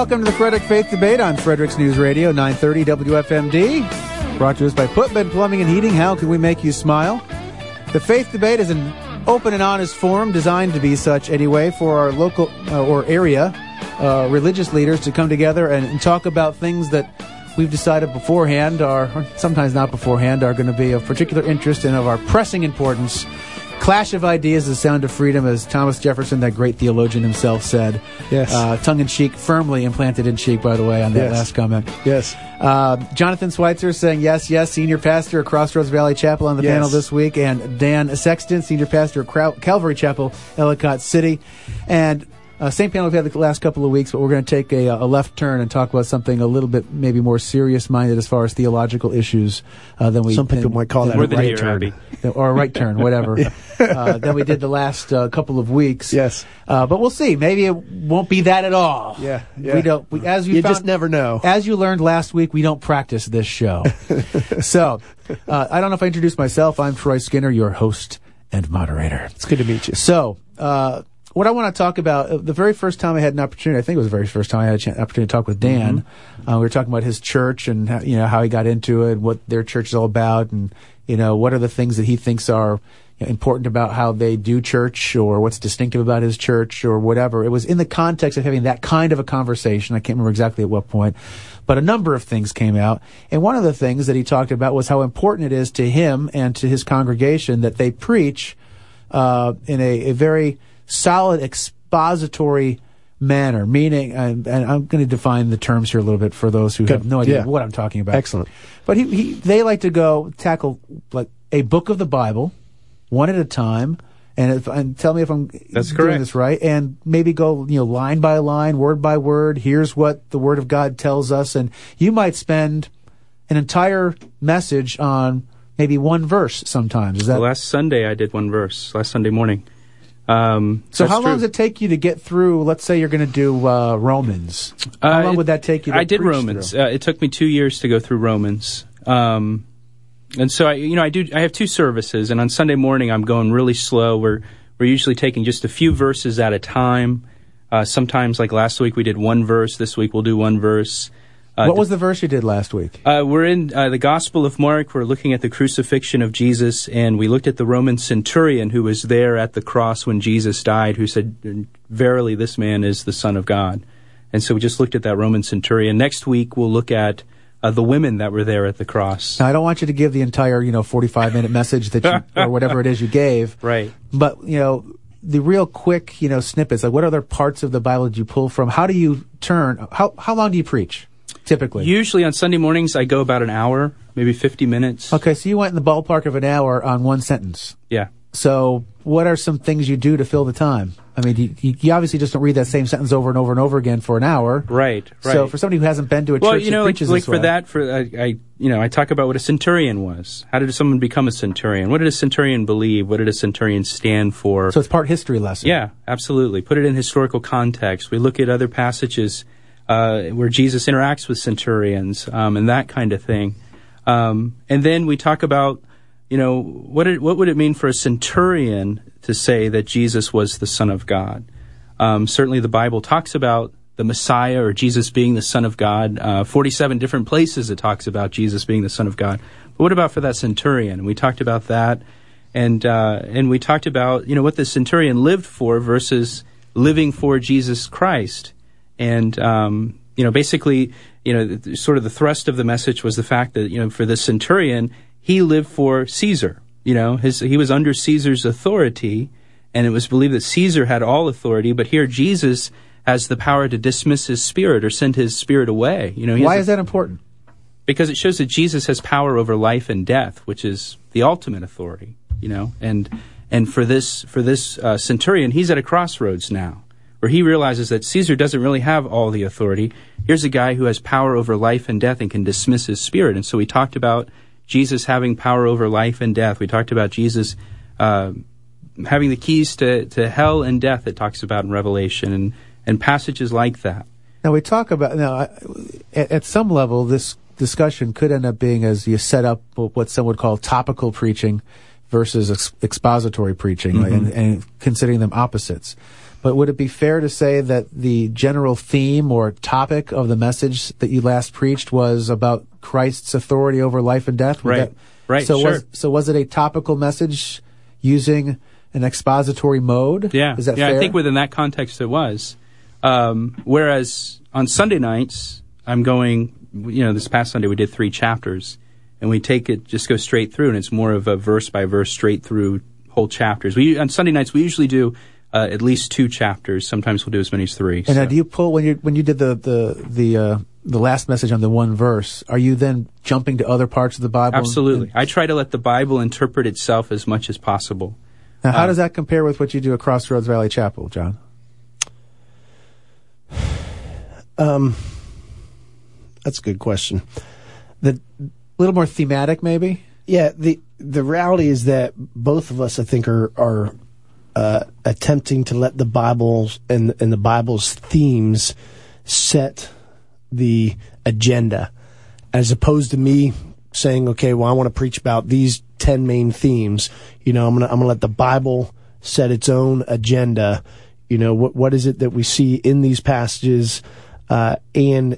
Welcome to the Frederick Faith Debate on Frederick's News Radio, 930 WFMD. Brought to us by Putman Plumbing and Heating. How can we make you smile? The Faith Debate is an open and honest forum designed to be such anyway for our local or area religious leaders to come together and talk about things that we've decided beforehand, or sometimes not beforehand, are going to be of particular interest and of our pressing importance. Clash of ideas, the sound of freedom, as Thomas Jefferson, that great theologian himself, said. Yes. Tongue-in-cheek, firmly implanted in cheek, by the way, on that last comment. Yes. Jonathan Schweitzer saying yes, senior pastor at Crossroads Valley Chapel on the panel this week, and Dan Sexton, senior pastor at Calvary Chapel, Ellicott City. And same panel we've had the last couple of weeks, but we're going to take a left turn and talk about something a little bit maybe more serious-minded as far as theological issues than we... Some people might call that a right turn. Or a right turn, whatever, than we did the last couple of weeks. Yes. But we'll see. Maybe it won't be that at all. Yeah. We don't... you just never know. As you learned last week, we don't practice this show. So, I don't know if I introduced myself. I'm Troy Skinner, your host and moderator. It's good to meet you. So, what I want to talk about, the very first time I had an opportunity, I think it was the very first time I had an opportunity to talk with Dan, we were talking about his church and how he got into it, what their church is all about, and what are the things that he thinks are important about how they do church, or what's distinctive about his church, or whatever. It was in the context of having that kind of a conversation. I can't remember exactly at what point, but a number of things came out. And one of the things that he talked about was how important it is to him and to his congregation that they preach in a very solid expository manner, meaning, and I'm going to define the terms here a little bit for those who have no idea what I'm talking about. Excellent. But they like to tackle like a book of the Bible, one at a time, and tell me if I'm doing this right, and maybe go line by line, word by word. Here's what the Word of God tells us, and you might spend an entire message on maybe one verse. Sometimes last Sunday I did one verse. Last Sunday morning. So how long does it take you to get through, let's say you're going to do Romans? How long would that take you to I did Romans. It took me 2 years to go through Romans. And so I have two services, and on Sunday morning I'm going really slow. We're usually taking just a few verses at a time. Sometimes, like last week, we did one verse. This week we'll do one verse. What was the verse you did last week? We're in the Gospel of Mark. We're looking at the crucifixion of Jesus, and we looked at the Roman centurion who was there at the cross when Jesus died, who said, "Verily, this man is the Son of God." And so we just looked at that Roman centurion. Next week, we'll look at the women that were there at the cross. Now, I don't want you to give the entire 45-minute message that you, or whatever it is you gave. Right. But, the real quick, snippets, like what other parts of the Bible did you pull from? How do you turn? How long do you preach? Typically? Usually on Sunday mornings, I go about an hour, maybe 50 minutes. Okay, so you went in the ballpark of an hour on one sentence. Yeah. So what are some things you do to fill the time? I mean, you obviously just don't read that same sentence over and over and over again for an hour. Right. So for somebody who hasn't been to a church that preaches this way. I talk about what a centurion was. How did someone become a centurion? What did a centurion believe? What did a centurion stand for? So it's part history lesson. Yeah, absolutely. Put it in historical context. We look at other passages where Jesus interacts with centurions and that kind of thing. And then we talk about, what would it mean for a centurion to say that Jesus was the Son of God? Certainly the Bible talks about the Messiah or Jesus being the Son of God. 47 different places it talks about Jesus being the Son of God. But what about for that centurion? We talked about that. And we talked about, what the centurion lived for versus living for Jesus Christ. And, basically, sort of the thrust of the message was the fact that, for the centurion, he lived for Caesar. He was under Caesar's authority, and it was believed that Caesar had all authority, but here Jesus has the power to dismiss his spirit or send his spirit away. Why is that important? Because it shows that Jesus has power over life and death, which is the ultimate authority, and for this centurion, he's at a crossroads now, where he realizes that Caesar doesn't really have all the authority. Here's a guy who has power over life and death and can dismiss his spirit. And so we talked about Jesus having power over life and death. We talked about Jesus having the keys to hell and death that talks about in Revelation and passages like that. Now, we talk about, at some level, this discussion could end up being, as you set up, what some would call topical preaching, versus expository preaching, and considering them opposites. But would it be fair to say that the general theme or topic of the message that you last preached was about Christ's authority over life and death? Right. So Sure. was it a topical message using an expository mode? Yeah. Is that fair? I think within that context it was. Whereas on Sunday nights, I'm going, this past Sunday we did 3 chapters, and we just go straight through, and it's more of a verse by verse, straight through whole chapters. On Sunday nights, we usually do at least 2 chapters. Sometimes we'll do as many as 3. And now do you pull, when you did the last message on the one verse, are you then jumping to other parts of the Bible? Absolutely. I try to let the Bible interpret itself as much as possible. Now, how does that compare with what you do at Crossroads Valley Chapel, John? That's a good question. A little more thematic, maybe? Yeah, the reality is that both of us, I think, are attempting to let the Bible and the Bible's themes set the agenda, as opposed to me saying, okay, well, I want to preach about these 10 main themes. I'm gonna let the Bible set its own agenda. What is it that we see in these passages? I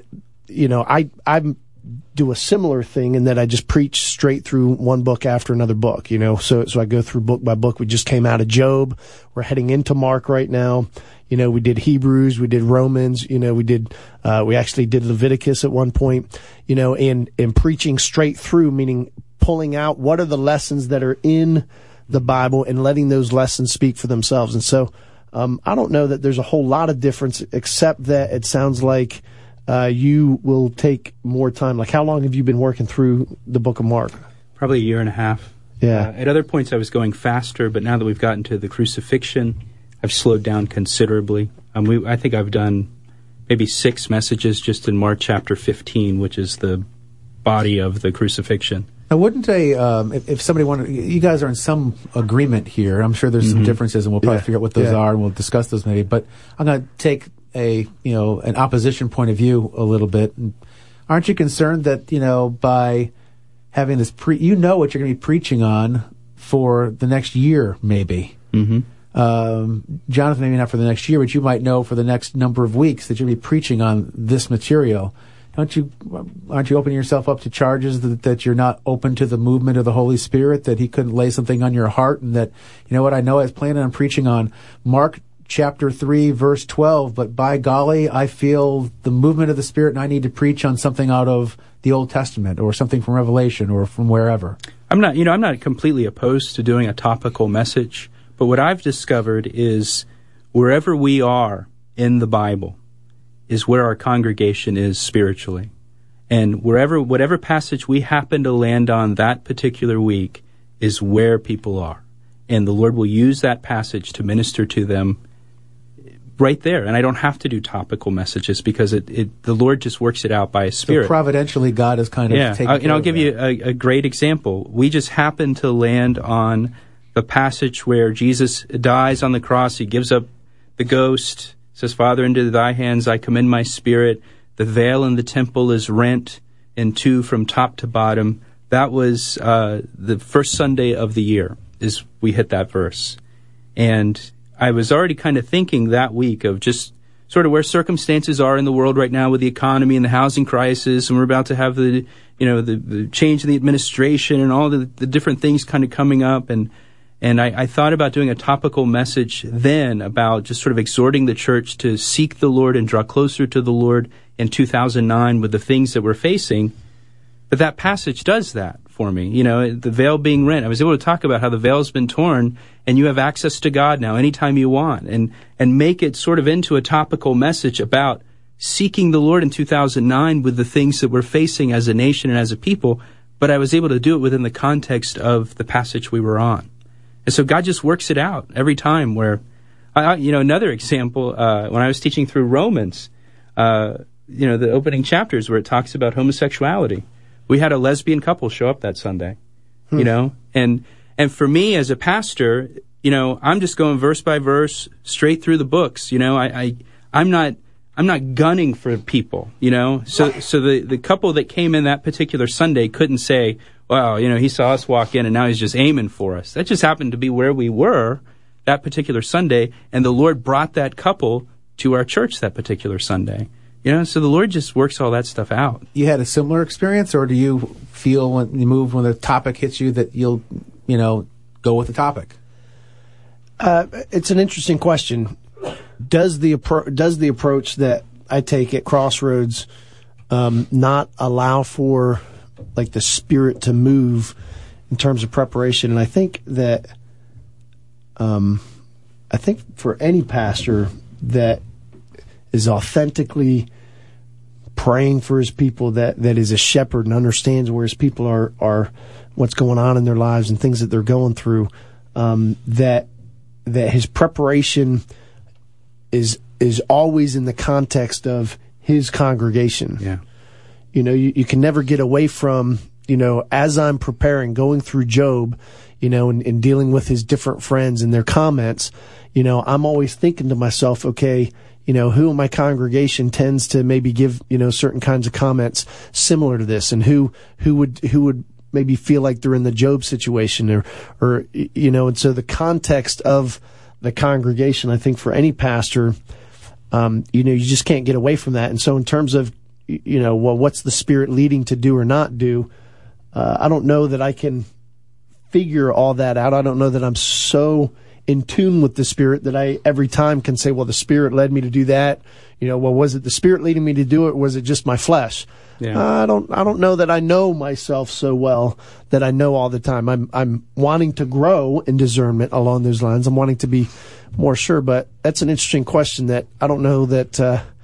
do a similar thing in that I just preach straight through one book after another book, so I go through book by book. We just came out of Job. We're heading into Mark right now. We did Hebrews, we did Romans, we actually did Leviticus at one point, and preaching straight through, meaning pulling out what are the lessons that are in the Bible and letting those lessons speak for themselves. And so, I don't know that there's a whole lot of difference, except that it sounds like you will take more time. Like, how long have you been working through the book of Mark? Probably a year and a half. Yeah. At other points I was going faster, but now that we've gotten to the crucifixion, I've slowed down considerably. I think I've done maybe 6 messages just in Mark chapter 15, which is the body of the crucifixion. Now, wouldn't if somebody wanted, you guys are in some agreement here. I'm sure there's some differences, and we'll probably figure out what those are, and we'll discuss those maybe. But I'm going to take an opposition point of view a little bit. And aren't you concerned that, by having this what you're going to be preaching on for the next year, maybe? Mm-hmm. Jonathan, maybe not for the next year, but you might know for the next number of weeks that you'll be preaching on this material. Aren't you opening yourself up to charges that you're not open to the movement of the Holy Spirit, that He couldn't lay something on your heart, and that, I was planning on preaching on Mark chapter 3, verse 12, but by golly, I feel the movement of the Spirit and I need to preach on something out of the Old Testament or something from Revelation or from wherever. I'm not completely opposed to doing a topical message, but what I've discovered is wherever we are in the Bible is where our congregation is spiritually. And whatever passage we happen to land on that particular week is where people are. And the Lord will use that passage to minister to them right there. And I don't have to do topical messages because the Lord just works it out by His Spirit. So providentially, God is kind of taking care of that. I'll give you a great example. We just happened to land on the passage where Jesus dies on the cross. He gives up the ghost, says, Father, into thy hands I commend my spirit. The veil in the temple is rent in 2 from top to bottom. That was the first Sunday of the year is we hit that verse. And I was already kind of thinking that week of just sort of where circumstances are in the world right now with the economy and the housing crisis, and we're about to have the change in the administration and all the different things kind of coming up. And I thought about doing a topical message then about just sort of exhorting the church to seek the Lord and draw closer to the Lord in 2009 with the things that we're facing. But that passage does that for me. The veil being rent. I was able to talk about how the veil's been torn and you have access to God now anytime you want, and make it sort of into a topical message about seeking the Lord in 2009 with the things that we're facing as a nation and as a people. But I was able to do it within the context of the passage we were on. And so God just works it out every time. Where, another example, when I was teaching through Romans, the opening chapters where it talks about homosexuality, we had a lesbian couple show up that Sunday, and for me as a pastor, I'm just going verse by verse straight through the books. I'm gunning for people, you know. So the couple that came in that particular Sunday couldn't say, well, you know, he saw us walk in and now he's just aiming for us. That just happened to be where we were that particular Sunday, and the Lord brought that couple to our church that particular Sunday. You know, so the Lord just works all that stuff out. You had a similar experience, or do you feel when the topic hits you that you'll, you know, go with the topic? It's an interesting question. Does the approach that I take at Crossroads not allow for like the Spirit to move in terms of preparation? And I think that for any pastor that is authentically praying for his people, that is a shepherd and understands where his people are what's going on in their lives and things that they're going through, that his preparation is always in the context of his congregation. Yeah. You know, you can never get away from, you know, as I'm preparing, going through Job, you know, and dealing with his different friends and their comments, you know, I'm always thinking to myself, okay, you know, who in my congregation tends to maybe give, you know, certain kinds of comments similar to this, and who would maybe feel like they're in the Job situation, or you know, and so the context of the congregation, I think for any pastor, you know, you just can't get away from that. And so in terms of, you know, well, what's the Spirit leading to do or not do? I don't know that I can figure all that out. I don't know that I'm so in tune with the Spirit that I every time can say, well, the Spirit led me to do that. You know, well, was it the Spirit leading me to do it, or was it just my flesh? Yeah. I don't know that I know myself so well that I know all the time. I'm wanting to grow in discernment along those lines. I'm wanting to be more sure, but that's an interesting question that I don't know that,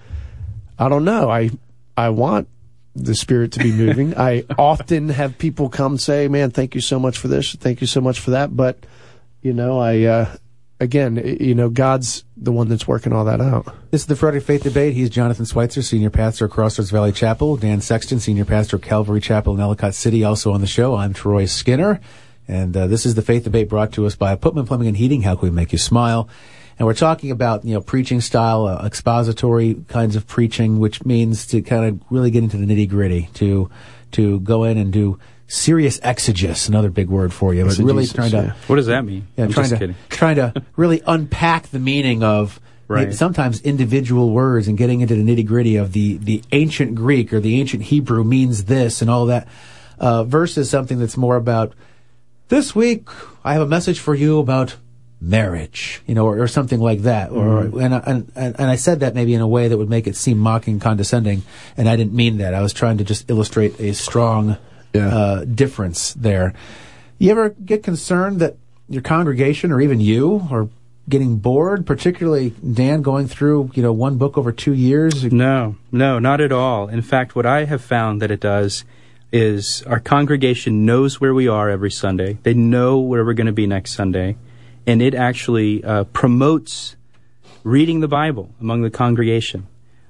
I don't know. I want the Spirit to be moving. I often have people come say, man, thank you so much for this. Thank you so much for that. But, you know, again, you know, God's the one that's working all that out. This is the Friday Faith Debate. He's Jonathan Schweitzer, Senior Pastor at Crossroads Valley Chapel. Dan Sexton, Senior Pastor at Calvary Chapel in Ellicott City, also on the show. I'm Troy Skinner. And this is the Faith Debate brought to us by Putman Plumbing and Heating. How can we make you smile? And we're talking about, you know, preaching style, expository kinds of preaching, which means to kind of really get into the nitty-gritty, to go in and do serious exegesis, another big word for you, but really trying to... Yeah. What does that mean? Yeah, trying to really unpack the meaning of sometimes individual words and getting into the nitty-gritty of the ancient Greek or the ancient Hebrew means this and all that, versus something that's more about, this week I have a message for you about marriage, you know, or something like that. Mm-hmm. And I said that maybe in a way that would make it seem mocking, condescending, and I didn't mean that. I was trying to just illustrate a strong difference there. You ever get concerned that your congregation or even you are getting bored, particularly Dan going through, you know, one book over 2 years? No, not at all. In fact, what I have found that it does is our congregation knows where we are every Sunday. They know where we're going to be next Sunday. And it actually promotes reading the Bible among the congregation.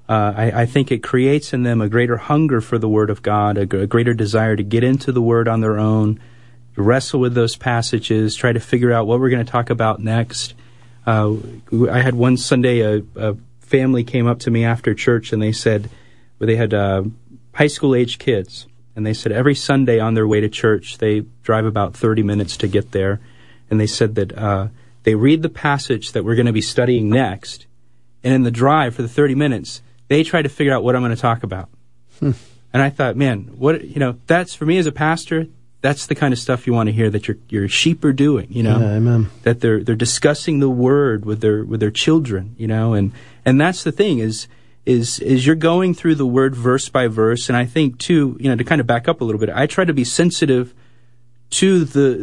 I think it creates in them a greater hunger for the Word of God, a greater desire to get into the Word on their own, to wrestle with those passages, try to figure out what we're going to talk about next. I had one Sunday, a family came up to me after church, and they said, well, they had high school-age kids, and they said every Sunday on their way to church, they drive about 30 minutes to get there. And they said that they read the passage that we're going to be studying next, and in the drive for the 30 minutes, they try to figure out what I'm going to talk about. And I thought, man, that's for me as a pastor, that's the kind of stuff you want to hear that your sheep are doing, you know. Yeah, amen. That they're discussing the word with their children, you know, and that's the thing is you're going through the word verse by verse, and I think too, you know, to kind of back up a little bit, I try to be sensitive to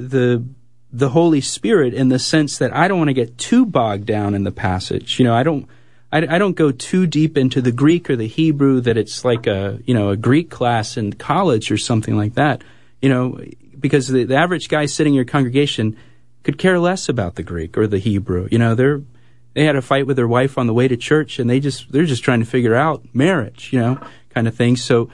the Holy Spirit in the sense that I don't want to get too bogged down in the passage. You know, I don't go too deep into the Greek or the Hebrew that it's like a Greek class in college or something like that. You know, because the average guy sitting in your congregation could care less about the Greek or the Hebrew. You know, they had a fight with their wife on the way to church, and they're just trying to figure out marriage, you know, kind of thing. So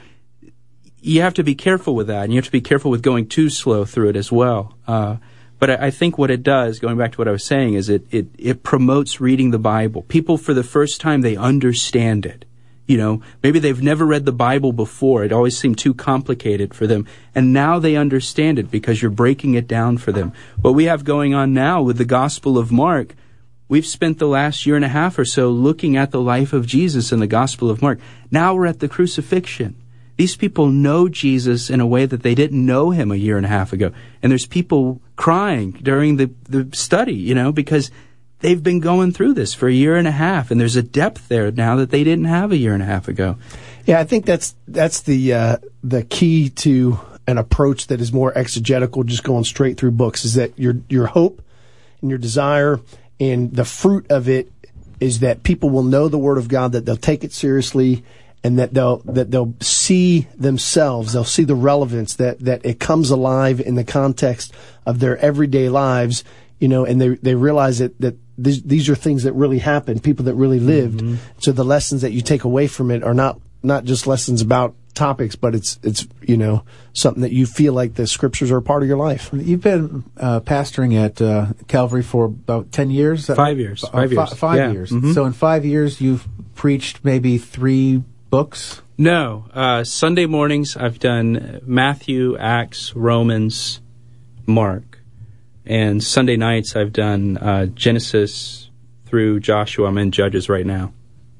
you have to be careful with that, and you have to be careful with going too slow through it as well. But I think what it does, going back to what I was saying, is it promotes reading the Bible. People, for the first time, they understand it. Maybe they've never read the Bible before. It always seemed too complicated for them. And now they understand it because you're breaking it down for them. What we have going on now with the Gospel of Mark, we've spent the last year and a half or so looking at the life of Jesus in the Gospel of Mark. Now we're at the crucifixion. These people know Jesus in a way that they didn't know him a year and a half ago. And there's people crying during the study, because they've been going through this for a year and a half, and there's a depth there now that they didn't have a year and a half ago. Yeah, I think that's the key to an approach that is more exegetical, just going straight through books, is that your hope and your desire and the fruit of it is that people will know the Word of God, that they'll take it seriously, and that they'll see themselves, they'll see the relevance, that it comes alive in the context of their everyday lives, and they realize that these are things that really happened, people that really lived. Mm-hmm. So the lessons that you take away from it are not just lessons about topics, but it's something that you feel like the scriptures are a part of your life. You've been pastoring at Calvary for about 10 years? 5 years. 5 years. 5 yeah. years. Mm-hmm. So in 5 years, you've preached maybe 3 books? No. Sunday mornings, I've done Matthew, Acts, Romans, Mark. And Sunday nights, I've done Genesis through Joshua. I'm in Judges right now.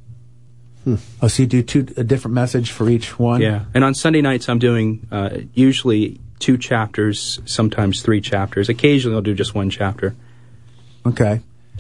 Oh, so you do a different message for each one? Yeah. And on Sunday nights, I'm doing usually 2 chapters, sometimes 3 chapters. Occasionally, I'll do just 1 chapter. Okay.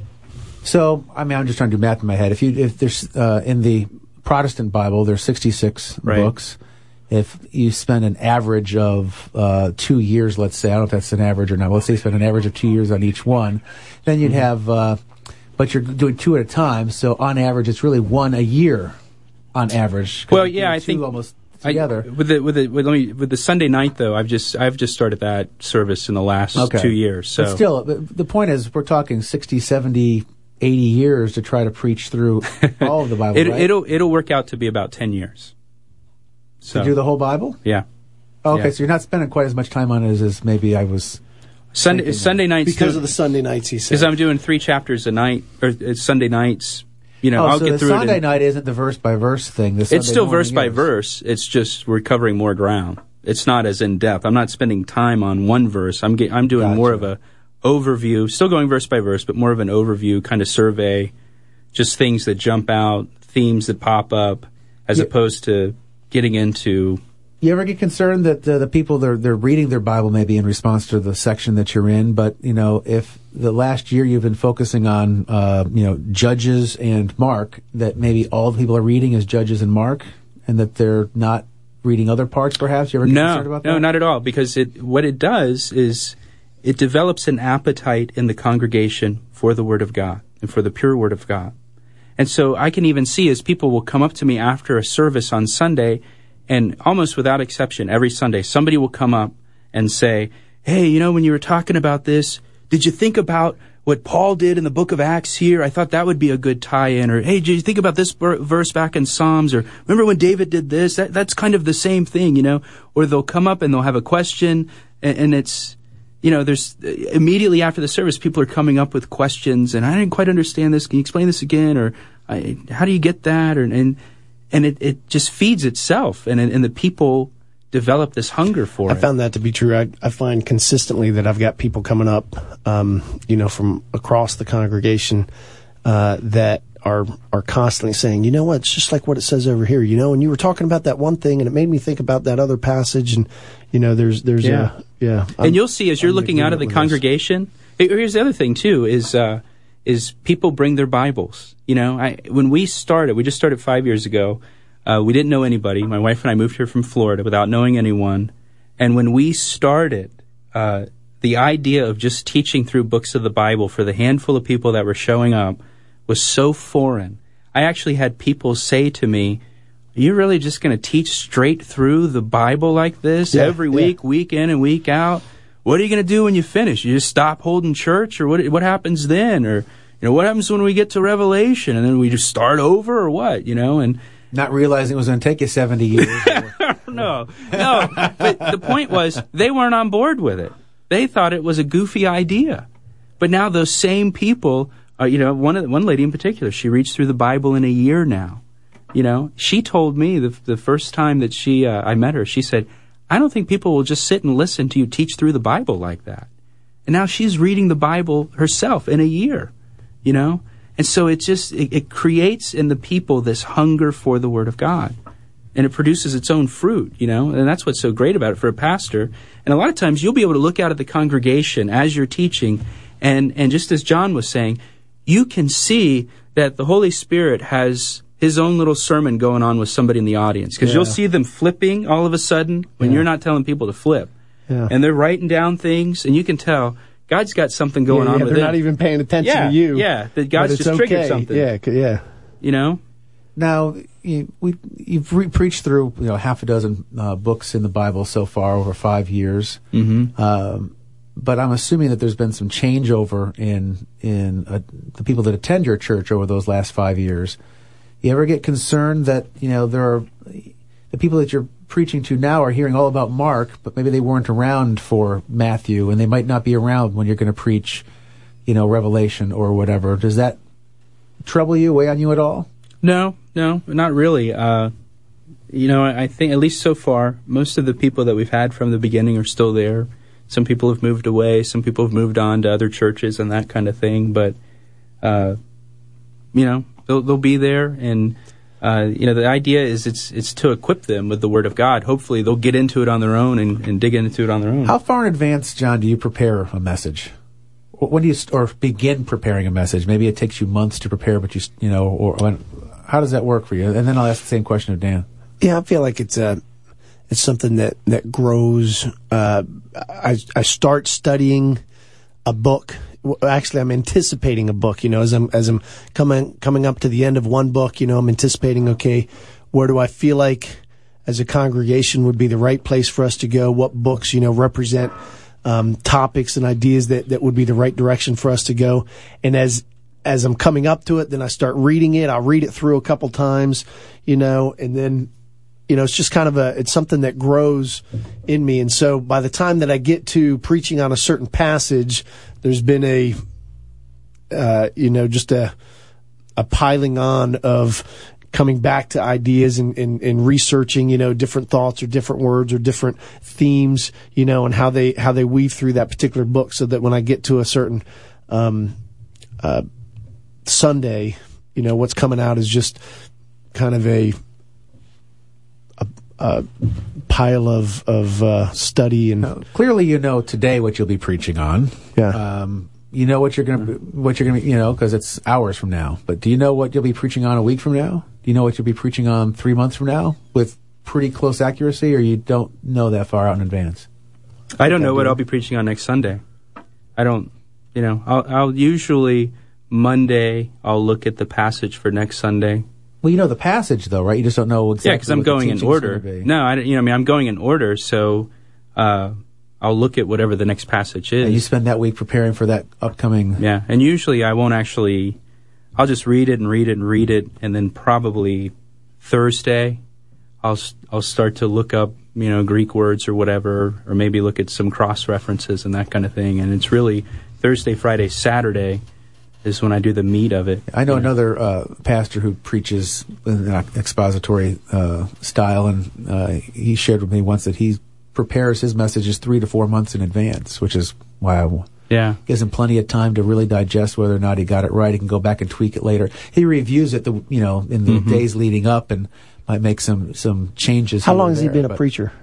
So, I'm just trying to do math in my head. If there's in the Protestant Bible, there's 66 books. If you spend an average of 2 years, let's say, I don't know if that's an average or not, let's say you spend an average of 2 years on each one, then you'd have, but you're doing 2 at a time, so on average it's really 1 a year on average. Well, yeah, I think almost together. With the Sunday night though, I've just started that service in the last 2 years. So but still, the point is, we're talking 60, 70, 80 years to try to preach through all of the Bible. Right? It'll work out to be about 10 years. So, to do the whole Bible? Yeah. Okay, yeah. So you're not spending quite as much time on it as maybe I was. Sunday nights because of the Sunday nights. He said because I'm doing 3 chapters a night, or Sunday nights. I'll so get through it. Sunday night isn't the verse by verse thing. It's still verse by verse. It's just we're covering more ground. It's not as in depth. I'm not spending time on one verse. I'm doing more of a overview. Still going verse by verse, but more of an overview kind of survey. Just things that jump out, themes that pop up, as opposed to getting into. You ever get concerned that the people they're reading their Bible maybe in response to the section that you're in, but if the last year you've been focusing on Judges and Mark, that maybe all the people are reading is Judges and Mark, and that they're not reading other parts? Perhaps you ever get concerned about that? No, not at all. Because what it does is it develops an appetite in the congregation for the Word of God and for the pure Word of God. And so I can even see as people will come up to me after a service on Sunday, and almost without exception, every Sunday, somebody will come up and say, hey, when you were talking about this, did you think about what Paul did in the book of Acts here? I thought that would be a good tie-in. Or, hey, did you think about this verse back in Psalms? Or, remember when David did this? That's kind of the same thing, Or they'll come up and they'll have a question, and it's, there's immediately after the service, people are coming up with questions, and I didn't quite understand this. Can you explain this again? Or, how do you get that? And it just feeds itself, and the people develop this hunger for it. I found that to be true. I find consistently that I've got people coming up, from across the congregation, that are constantly saying, it's just like what it says over here, and you were talking about that one thing, and it made me think about that other passage, and, there's and you'll see as you're looking out of the congregation, here's the other thing too, is people bring their Bibles. When we just started 5 years ago. We didn't know anybody. My wife and I moved here from Florida without knowing anyone. And when we started, the idea of just teaching through books of the Bible for the handful of people that were showing up was so foreign. I actually had people say to me, are you really just going to teach straight through the Bible like this every week, week in and week out? What are you going to do when you finish? You just stop holding church, or what happens then? Or, what happens when we get to Revelation, and then we just start over, or what, and not realizing it was going to take you 70 years. No. But the point was, they weren't on board with it. They thought it was a goofy idea. But now those same people, one lady in particular, she reads through the Bible in a year now. You know, she told me the first time that I met her, she said, I don't think people will just sit and listen to you teach through the Bible like that. And now she's reading the Bible herself in a year, you know? And so it creates in the people this hunger for the Word of God. And it produces its own fruit, you know? And that's what's so great about it for a pastor. And a lot of times you'll be able to look out at the congregation as you're teaching, and just as John was saying, you can see that the Holy Spirit has his own little sermon going on with somebody in the audience. Because you'll see them flipping all of a sudden when you're not telling people to flip. Yeah. And they're writing down things, and you can tell God's got something going on with them. They're not even paying attention to you. Yeah, that God's just triggered something. Yeah. You know? Now, you've preached through half a dozen books in the Bible so far over 5 years. Mm-hmm. But I'm assuming that there's been some changeover in the people that attend your church over those last 5 years. You ever get concerned that there are the people that you're preaching to now are hearing all about Mark, but maybe they weren't around for Matthew, and they might not be around when you're going to preach, Revelation or whatever. Does that trouble you, weigh on you at all? No, not really. I think, at least so far, most of the people that we've had from the beginning are still there. Some people have moved away. Some people have moved on to other churches and that kind of thing. But, they'll be there. And, the idea is it's to equip them with the Word of God. Hopefully they'll get into it on their own and dig into it on their own. How far in advance, John, do you prepare a message? When do you begin preparing a message? Maybe it takes you months to prepare, but how does that work for you? And then I'll ask the same question of Dan. Yeah, I feel like it's something that grows. I start studying a book. Actually, I'm anticipating a book. As I'm coming up to the end of one book, I'm anticipating. Okay, where do I feel like, as a congregation, would be the right place for us to go? What books, represent topics and ideas that would be the right direction for us to go? And as I'm coming up to it, then I start reading it. I'll read it through a couple times, and then, it's just kind of it's something that grows in me. And so by the time that I get to preaching on a certain passage, there's been just a piling on of coming back to ideas and researching, different thoughts or different words or different themes, and how they weave through that particular book, so that when I get to a certain Sunday, what's coming out is just kind of a pile of study. And now, clearly, today what you'll be preaching on. Yeah. What you're gonna be, because it's hours from now. But do you know what you'll be preaching on a week from now? Do you know what you'll be preaching on 3 months from now with pretty close accuracy, or you don't know that far out in advance? I don't know what I'll be preaching on next Sunday. I don't. I'll usually Monday I'll look at the passage for next Sunday. Well, you know the passage, though, right? You just don't know exactly. Yeah, because I'm going in order. No, I'm going in order, so I'll look at whatever the next passage is. And you spend that week preparing for that upcoming. Yeah, and usually I won't actually. I'll just read it, and then probably Thursday, I'll start to look up, Greek words or whatever, or maybe look at some cross references and that kind of thing. And it's really Thursday, Friday, Saturday is when I do the meat of it. I know another pastor who preaches in an expository style, and he shared with me once that he prepares his messages 3 to 4 months in advance, which is wow. Yeah, gives him plenty of time to really digest whether or not he got it right. He can go back and tweak it later. He reviews it, in the days leading up, and might make some changes. How long has he been a preacher?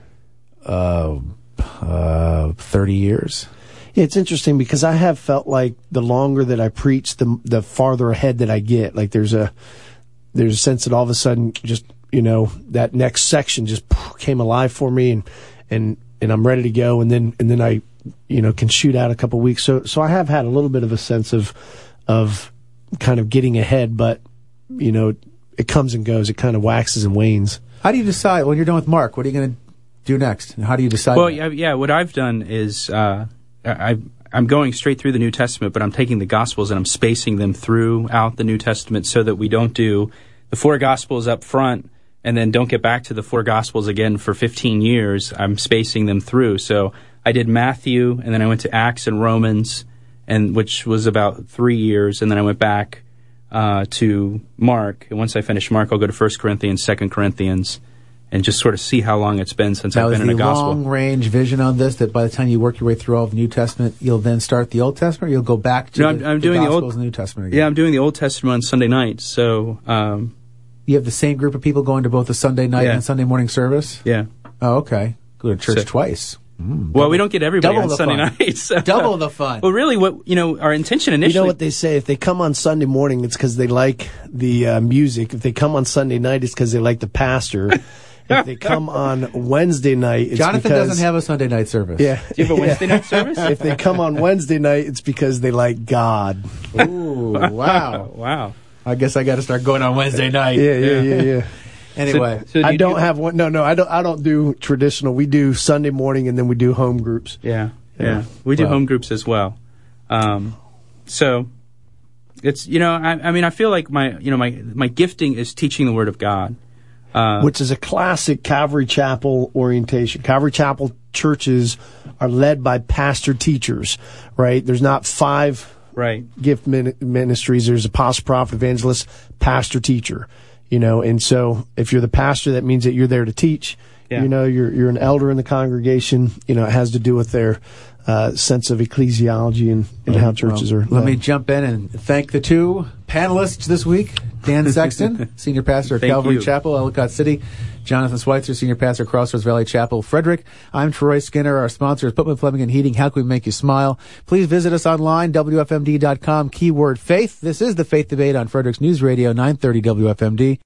30 years. Yeah, it's interesting because I have felt like the longer that I preach, the farther ahead that I get. Like there's a sense that all of a sudden, just that next section just came alive for me, and I'm ready to go, and then I can shoot out a couple weeks. So I have had a little bit of a sense of kind of getting ahead, but it comes and goes. It kind of waxes and wanes. How do you decide when you're done with Mark? What are you going to do next? And how do you decide? Well, yeah. What I've done is I'm going straight through the New Testament, but I'm taking the Gospels and I'm spacing them throughout the New Testament so that we don't do the 4 Gospels up front and then don't get back to the 4 Gospels again for 15 years. I'm spacing them through. So I did Matthew, and then I went to Acts and Romans, which was about 3 years, and then I went back to Mark. And once I finish Mark, I'll go to 1 Corinthians, 2 Corinthians, and just sort of see how long it's been since I've been in a gospel. Now, is the long-range vision on this that by the time you work your way through all of the New Testament, you'll then start the Old Testament, or you'll go back to I'm doing the Gospels the Old, and the New Testament again? Yeah, I'm doing the Old Testament on Sunday night. So you have the same group of people going to both the Sunday night and Sunday morning service? Yeah. Oh, okay. Go to church twice. Well, we don't get everybody on Sunday nights. Double the fun. Well, really, our intention initially... You know what they say? If they come on Sunday morning, it's because they like the music. If they come on Sunday night, it's because they like the pastor. If they come on Wednesday night, it's Jonathan because... doesn't have a Sunday night service. Yeah. Do you have a Wednesday night service? If they come on Wednesday night, it's because they like God. Ooh, wow. Wow. I guess I got to start going on Wednesday night. Yeah. Anyway, so I don't have one. No, I don't do traditional. We do Sunday morning, and then we do home groups. Yeah. We do home groups as well. So it's I feel like my gifting is teaching the Word of God, which is a classic Calvary Chapel orientation. Calvary Chapel churches are led by pastor teachers, right? There's not 5 gift ministries. There's apostle, prophet, evangelist, pastor, teacher. And so if you're the pastor, that means that you're there to teach. Yeah. You're an elder in the congregation. It has to do with their sense of ecclesiology and how churches are led. Let me jump in and thank the 2 panelists this week. Dan Sexton, Senior Pastor at Calvary Chapel, Ellicott City. Jonathan Schweitzer, Senior Pastor at Crossroads Valley Chapel, Frederick. I'm Troy Skinner. Our sponsor is Putman Plumbing and Heating. How can we make you smile? Please visit us online, WFMD.com, keyword faith. This is the Faith Debate on Frederick's News Radio, 930 WFMD.